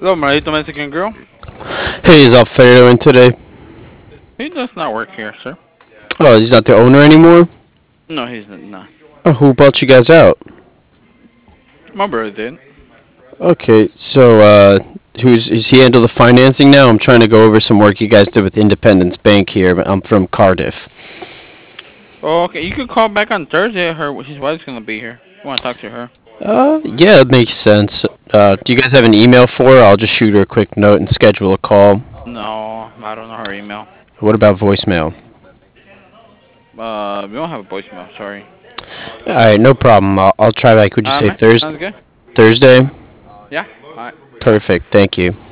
Hello, Maradito Mexican Grill. Hey, is Alfredo in today? He does not work here, sir. Oh, he's not the owner anymore? No, he's not. Oh, who bought you guys out? My brother did. Okay, so, who's is he handle the financing now? I'm trying to go over some work you guys did with Independence Bank here. But I'm from Cardiff. Oh, okay. You could call back on Thursday. His wife's gonna be here. You wanna talk to her? Yeah, it makes sense. Do you guys have an email for her? I'll just shoot her a quick note and schedule a call. No, I don't know her email. What about voicemail? We don't have a voicemail. Sorry. Alright, no problem. I'll try back. Would you say Man, sounds good. Thursday? Yeah. Alright. Perfect, thank you.